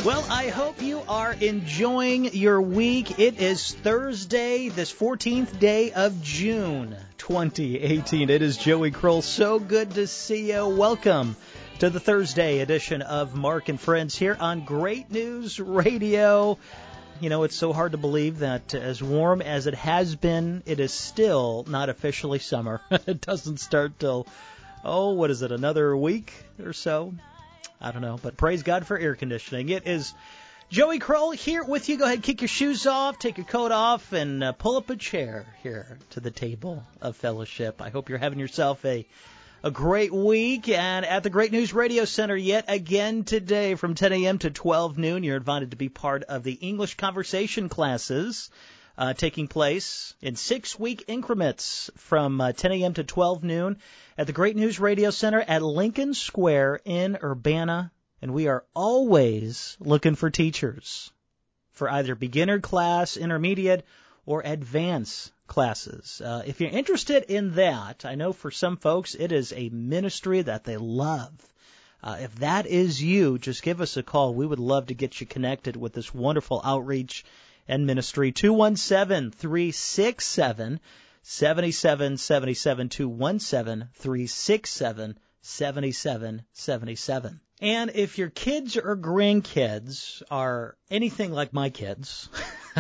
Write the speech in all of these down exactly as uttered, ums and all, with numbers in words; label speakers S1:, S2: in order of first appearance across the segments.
S1: Well, I hope you are enjoying your week. It is Thursday, this fourteenth day of June, twenty eighteen. It is Joey Kroll. So good to see you. Welcome to the Thursday edition of Mark and Friends here on Great News Radio. You know, it's so hard to believe that as warm as it has been, it is still not officially summer. It doesn't start till, oh, what is it, another week or so? I don't know, but praise God for air conditioning. It is Joey Kroll here with you. Go ahead, kick your shoes off, take your coat off, and uh, pull up a chair here to the table of fellowship. I hope you're having yourself a a great week. And at the Great News Radio Center yet again today from ten a.m. to twelve noon, you're invited to be part of the English conversation classes uh, taking place in six-week increments from uh, ten a.m. to twelve noon. At the Great News Radio Center at Lincoln Square in Urbana, and we are always looking for teachers for either beginner class, intermediate, or advanced classes. Uh, if you're interested in that, I know for some folks it is a ministry that they love. Uh, if that is you, just give us a call. We would love to get you connected with this wonderful outreach and ministry. two one seven, three six seven, seven seven seven seven, two one seven, three six seven, seven seven seven seven. And if your kids or grandkids are anything like my kids,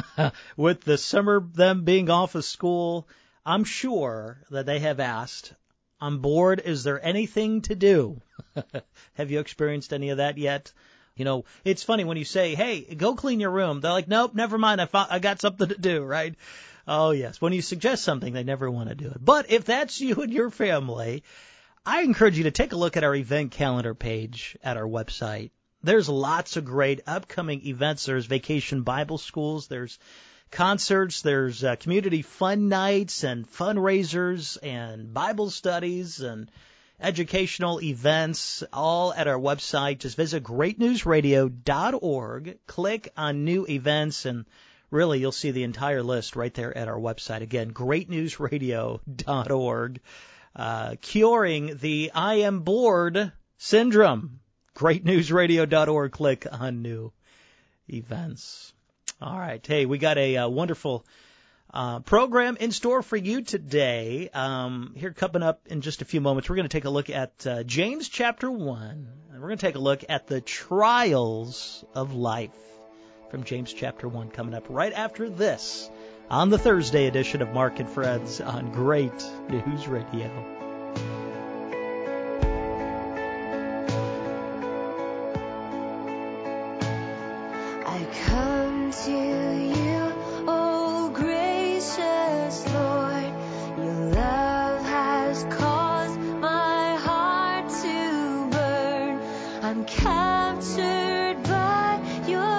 S1: with the summer them being off of school, I'm sure that they have asked, I'm bored, is there anything to do? Have you experienced any of that yet? You know, it's funny when you say, hey, go clean your room. They're like, nope, never mind. I, found, I got something to do, right? Oh, yes. When you suggest something, they never want to do it. But if that's you and your family, I encourage you to take a look at our event calendar page at our website. There's lots of great upcoming events. There's Vacation Bible Schools. There's concerts. There's uh, community fun nights and fundraisers and Bible studies and educational events, all at our website. Just visit great news radio dot org, click on new events, and really, you'll see the entire list right there at our website. Again, great news radio dot org. Uh, curing the I am bored syndrome. great news radio dot org. Click on new events. All right. Hey, we got a, uh wonderful uh, program in store for you today. Um, here coming up in just a few moments, we're going to take a look at uh, James chapter one. And we're going to take a look at the trials of life. From James chapter one, coming up right after this on the Thursday edition of Mark and Friends on Great News Radio.
S2: I come to you, oh gracious Lord, your love has caused my heart to burn. I'm captured by your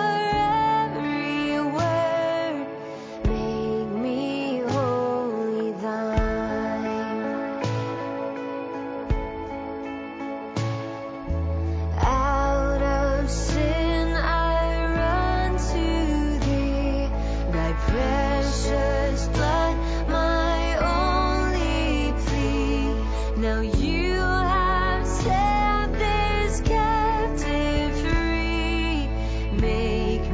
S2: make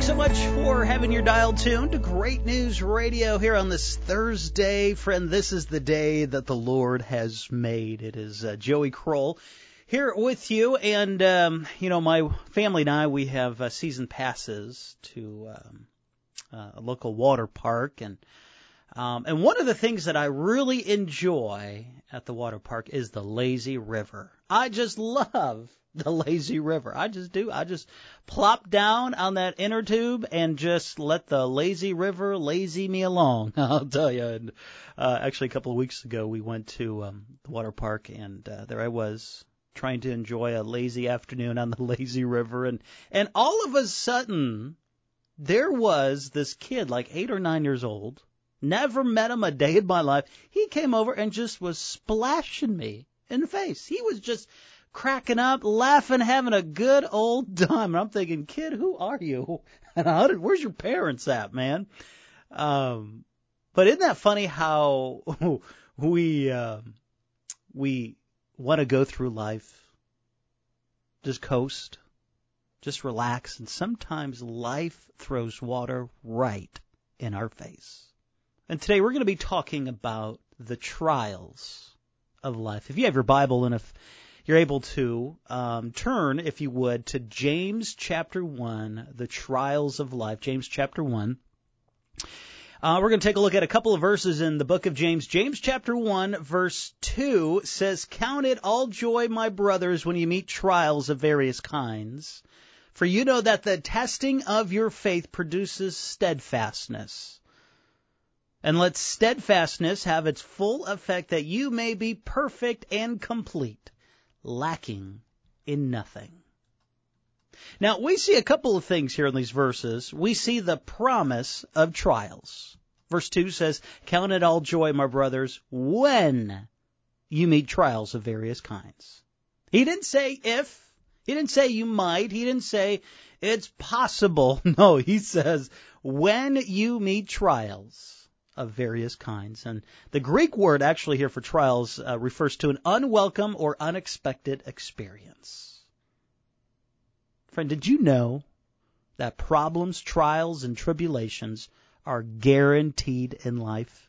S1: Thanks so much for having your dial tuned to Great News Radio here on this Thursday. Friend, this is the day that the Lord has made. It is uh, Joey Kroll here with you. And, um, you know, my family and I, we have uh, season passes to um, uh, a local water park. And um, and one of the things that I really enjoy at the water park is the lazy river. I just love the lazy river. I just do. I just plop down on that inner tube and just let the lazy river lazy me along. I'll tell you. And, uh, actually, a couple of weeks ago, we went to um, the water park, and uh, there I was trying to enjoy a lazy afternoon on the lazy river. And, and all of a sudden, there was this kid, like eight or nine years old, never met him a day in my life. He came over and just was splashing me in the face. He was just cracking up, laughing, having a good old time. And I'm thinking, kid, who are you? And how did, where's your parents at, man? Um, but isn't that funny how we um, we want to go through life, just coast, just relax, and sometimes life throws water right in our face. And today we're going to be talking about the trials of life. If you have your Bible and if you're able to um, turn, if you would, to James chapter one, the trials of life. James chapter one. Uh, we're going to take a look at a couple of verses in the book of James. James chapter one, verse two says, "Count it all joy, my brothers, when you meet trials of various kinds. For you know that the testing of your faith produces steadfastness. And let steadfastness have its full effect, that you may be perfect and complete, lacking in nothing." Now, we see a couple of things here in these verses. We see the promise of trials. Verse two says, "Count it all joy, my brothers, when you meet trials of various kinds." He didn't say if. He didn't say you might. He didn't say it's possible. No, he says when you meet trials of various kinds. And the Greek word actually here for trials uh, refers to an unwelcome or unexpected experience. Friend, did you know that problems, trials, and tribulations are guaranteed in life?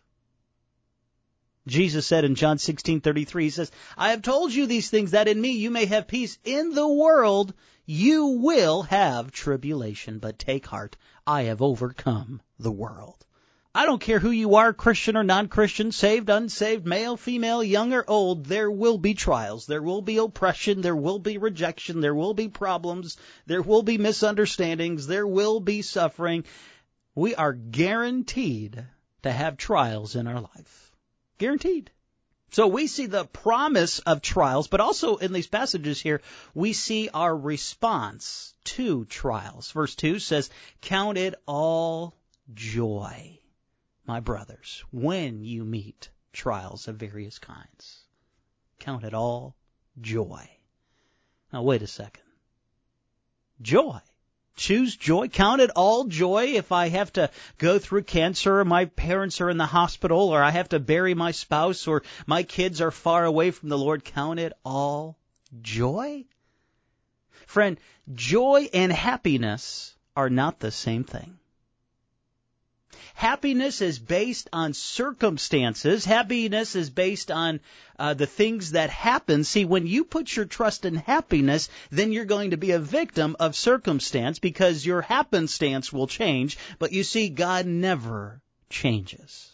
S1: Jesus said in John sixteen thirty-three, he says, "I have told you these things that in me you may have peace. In the world you will have tribulation, but take heart, I have overcome the world." I don't care who you are, Christian or non-Christian, saved, unsaved, male, female, young or old, there will be trials. There will be oppression. There will be rejection. There will be problems. There will be misunderstandings. There will be suffering. We are guaranteed to have trials in our life. Guaranteed. So we see the promise of trials, but also in these passages here, we see our response to trials. Verse two says, "Count it all joy, my brothers, when you meet trials of various kinds." Count it all joy. Now, wait a second. Joy. Choose joy. Count it all joy if I have to go through cancer, or my parents are in the hospital, or I have to bury my spouse, or my kids are far away from the Lord. Count it all joy? Friend, joy and happiness are not the same thing. Happiness is based on circumstances. Happiness is based on uh, the things that happen. See, when you put your trust in happiness, then you're going to be a victim of circumstance because your happenstance will change. But you see, God never changes.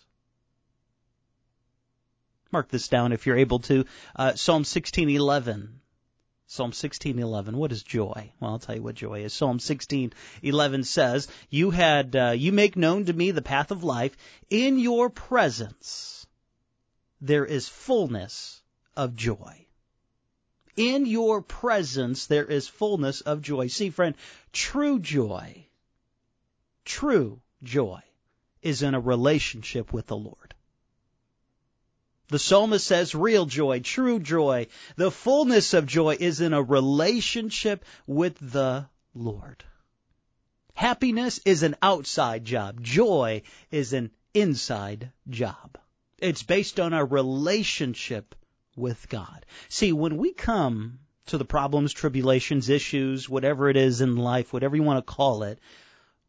S1: Mark this down if you're able to. Uh, Psalm sixteen eleven. Psalm sixteen eleven. What is joy? Well, I'll tell you what joy is. Psalm sixteen eleven says, "You had, uh, you make known to me the path of life. In your presence there is fullness of joy." In your presence there is fullness of joy. See, friend, true joy, true joy is in a relationship with the Lord. The psalmist says real joy, true joy, the fullness of joy is in a relationship with the Lord. Happiness is an outside job. Joy is an inside job. It's based on our relationship with God. See, when we come to the problems, tribulations, issues, whatever it is in life, whatever you want to call it,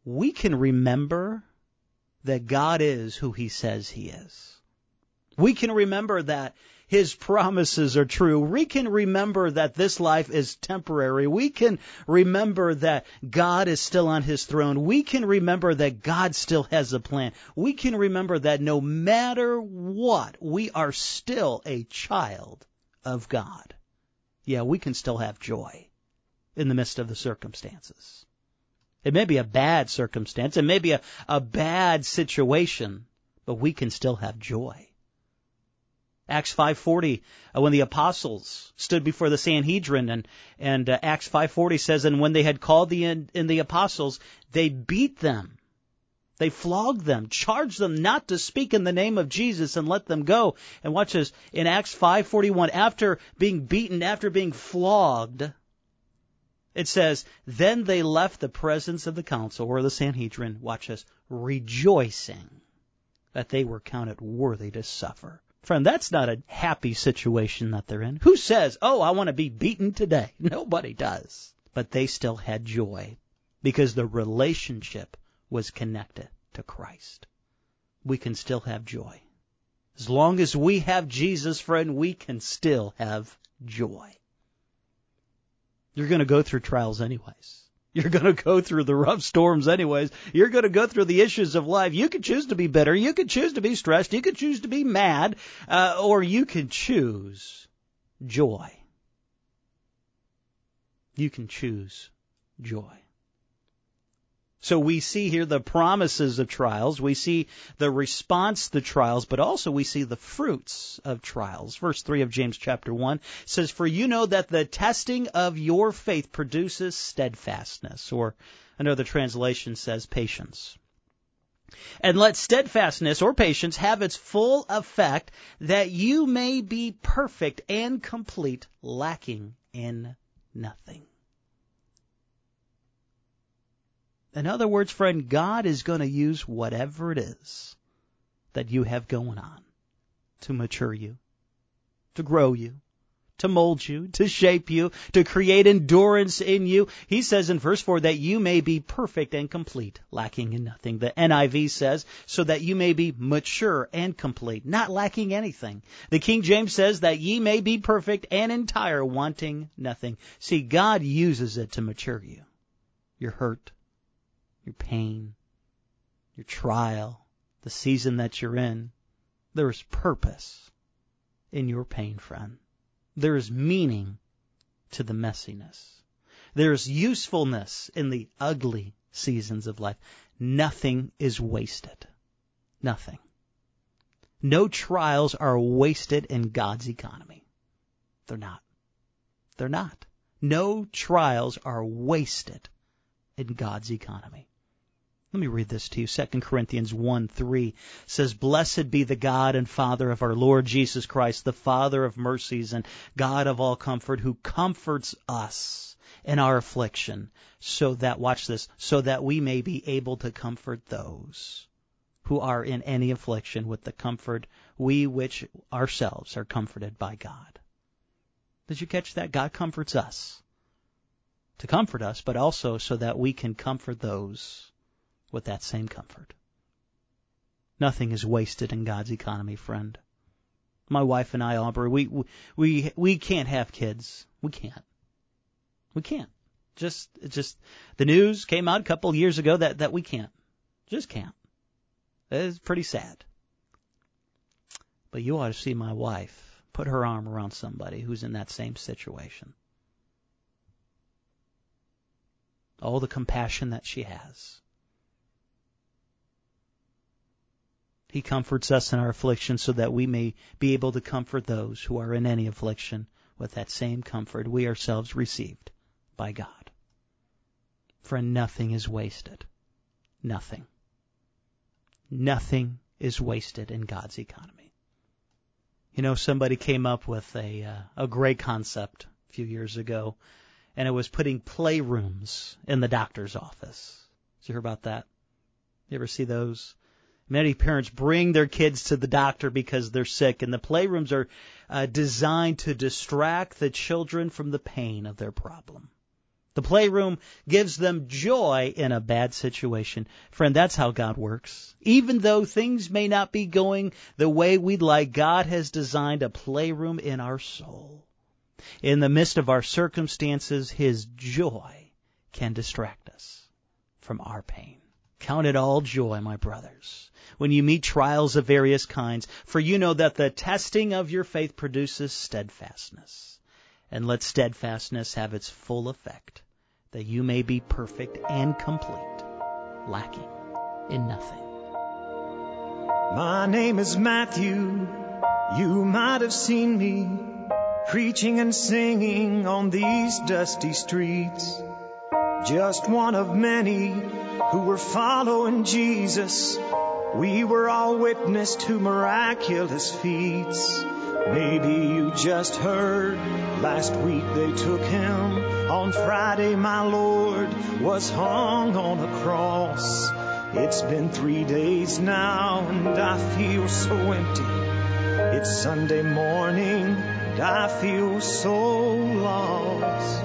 S1: we can remember that God is who He says He is. We can remember that His promises are true. We can remember that this life is temporary. We can remember that God is still on His throne. We can remember that God still has a plan. We can remember that no matter what, we are still a child of God. Yeah, we can still have joy in the midst of the circumstances. It may be a bad circumstance. It may be a, a bad situation, but we can still have joy. Acts five forty, uh, when the apostles stood before the Sanhedrin, and, and uh, Acts five forty says, and when they had called the in, in the apostles, they beat them. They flogged them, charged them not to speak in the name of Jesus, and let them go. And watch this, in Acts five forty-one, after being beaten, after being flogged, it says, then they left the presence of the council, or the Sanhedrin, watch this, rejoicing that they were counted worthy to suffer. Friend, that's not a happy situation that they're in. Who says, oh, I want to be beaten today? Nobody does. But they still had joy because the relationship was connected to Christ. We can still have joy. As long as we have Jesus, friend, we can still have joy. You're going to go through trials anyways. You're going to go through the rough storms anyways. You're going to go through the issues of life. You could choose to be bitter. You could choose to be stressed. You could choose to be mad. Uh, or you can choose joy. You can choose joy. So we see here the promises of trials. We see the response to trials, but also we see the fruits of trials. Verse three of James chapter one says, for you know that the testing of your faith produces steadfastness, or another translation says patience. And let steadfastness or patience have its full effect, that you may be perfect and complete, lacking in nothing. In other words, friend, God is going to use whatever it is that you have going on to mature you, to grow you, to mold you, to shape you, to create endurance in you. He says in verse four that you may be perfect and complete, lacking in nothing. The N I V says, so that you may be mature and complete, not lacking anything. The King James says that ye may be perfect and entire, wanting nothing. See, God uses it to mature you. You're hurt. Your pain, your trial, the season that you're in, there is purpose in your pain, friend. There is meaning to the messiness. There is usefulness in the ugly seasons of life. Nothing is wasted. Nothing. No trials are wasted in God's economy. They're not. They're not. No trials are wasted in God's economy. Let me read this to you. Second Corinthians one three says, blessed be the God and Father of our Lord Jesus Christ, the Father of mercies and God of all comfort, who comforts us in our affliction, so that, watch this, so that we may be able to comfort those who are in any affliction with the comfort we which ourselves are comforted by God. Did you catch that? God comforts us to comfort us, but also so that we can comfort those with that same comfort. Nothing is wasted in God's economy, friend. My wife and I, Aubrey, we we we can't have kids. We can't. We can't. Just just the news came out a couple years ago that, that we can't. Just can't. It's pretty sad. But you ought to see my wife put her arm around somebody who's in that same situation. All the compassion that she has. He comforts us in our affliction so that we may be able to comfort those who are in any affliction with that same comfort we ourselves received by God. Friend, nothing is wasted. Nothing. Nothing is wasted in God's economy. You know, somebody came up with a uh, a great concept a few years ago, and it was putting playrooms in the doctor's office. Did you hear about that? You ever see those? Many parents bring their kids to the doctor because they're sick, and the playrooms are uh, designed to distract the children from the pain of their problem. The playroom gives them joy in a bad situation. Friend, that's how God works. Even though things may not be going the way we'd like, God has designed a playroom in our soul. In the midst of our circumstances, His joy can distract us from our pain. Count it all joy, my brothers, when you meet trials of various kinds, for you know that the testing of your faith produces steadfastness. And let steadfastness have its full effect, that you may be perfect and complete, lacking in nothing.
S3: My name is Matthew. You might have seen me preaching and singing on these dusty streets. Just one of many who were following Jesus. We were all witness to miraculous feats. Maybe you just heard last week they took him. On Friday my Lord was hung on a cross. It's been three days now and I feel so empty. It's Sunday morning and I feel so lost.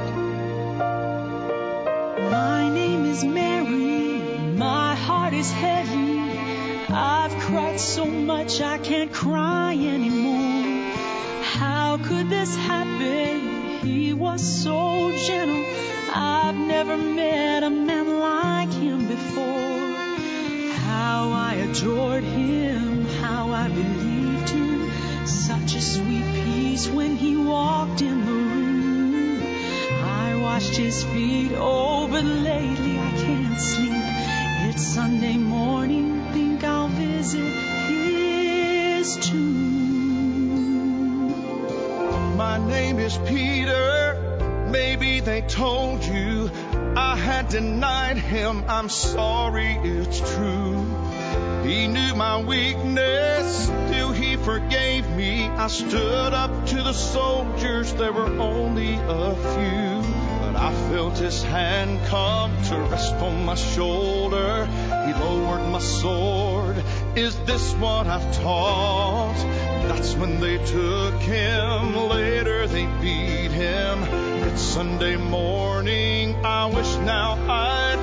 S4: My name is Mary, my heart is heavy. I've cried so much I can't cry anymore. How could this happen? He was so gentle. I've never met a man like him before. How I adored him, how I believed him. Such a sweet peace when he walked in the room. I washed his feet, oh, but lately I can't sleep. It's Sunday morning, think I'll visit his tomb.
S5: My name is Peter. Maybe they told you I had denied him. I'm sorry, it's true. He knew my weakness, still he forgave me. I stood up to the soldiers, there were only a few. But I felt his hand come to rest on my shoulder. He lowered my sword. Is this what I've taught? That's when they took him. Later they beat him. It's Sunday morning. I wish now I'd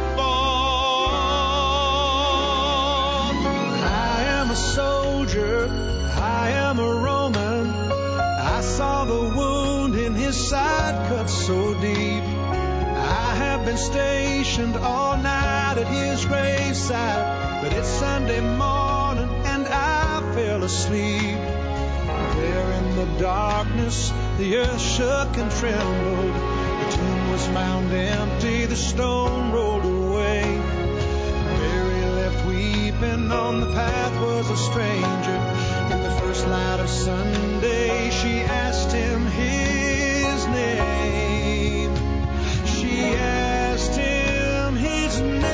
S5: fought.
S3: I am a soldier. I am a Roman. I saw the wound in his side cut so deep. I have been stationed all night at his graveside, but it's Sunday morning and I fell asleep. There in the darkness, the earth shook and trembled. The tomb was found empty, the stone rolled away. Mary left weeping, on the path was a stranger. In the first light of Sunday, she asked him his name. She asked him his name.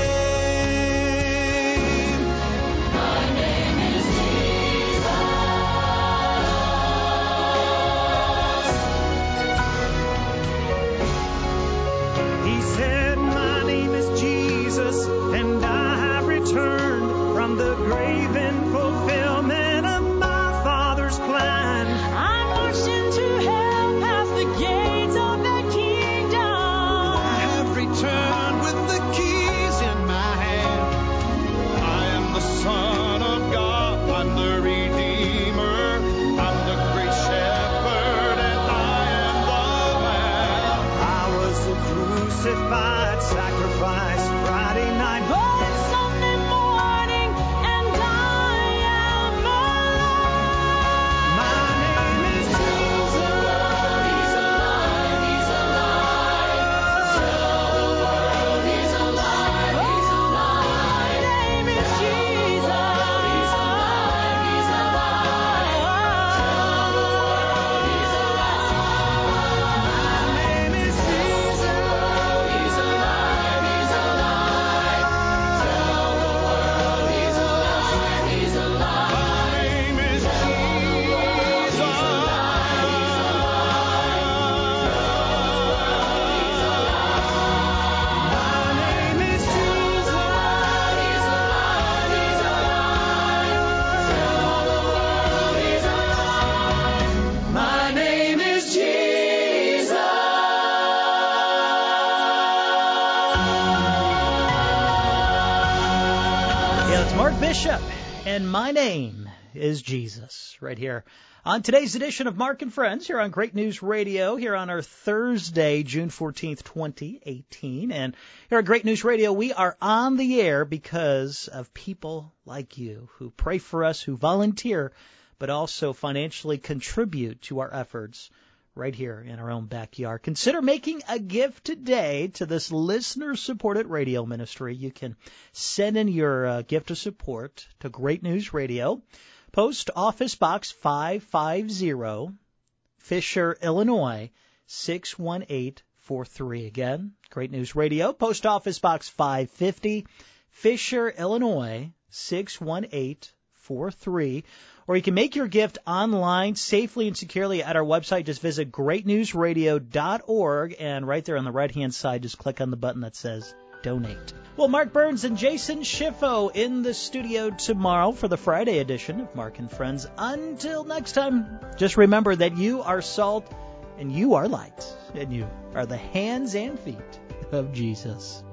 S3: My name is Jesus. He said, my name is Jesus, and I have returned from the grave in fulfillment of my Father's plan.
S4: I marched into hell past the gates of that kingdom.
S3: I have returned with the keys in my hand.
S5: I am the Son of God, I'm the Redeemer, I'm the great shepherd, and I am the Lamb.
S3: I was the crucified sacrifice Friday night.
S4: Oh, it's Sunday morning and I am alive.
S3: My name is Jesus.
S4: He's alive, he's alive. Tell the world he's alive, he's alive. My name is Jesus. He's alive, he's alive. Tell the world he's alive.
S3: My name is Jesus.
S4: He's alive, he's alive.
S1: Bishop, and my name is Jesus, right here on today's edition of Mark and Friends here on Great News Radio, here on our Thursday, June fourteenth, twenty eighteen. And here at Great News Radio, we are on the air because of people like you who pray for us, who volunteer, but also financially contribute to our efforts right here in our own backyard. Consider making a gift today to this listener-supported radio ministry. You can send in your uh, gift of support to Great News Radio, Post Office Box five fifty, Fisher, Illinois, six one eight four three. Again, Great News Radio, Post Office Box five fifty, Fisher, Illinois, six one eight four three. Or you can make your gift online safely and securely at our website. Just visit great news radio dot org, and right there on the right-hand side, just click on the button that says Donate. Well, Mark Burns and Jason Schiffo in the studio tomorrow for the Friday edition of Mark and Friends. Until next time, just remember that you are salt and you are light, and you are the hands and feet of Jesus.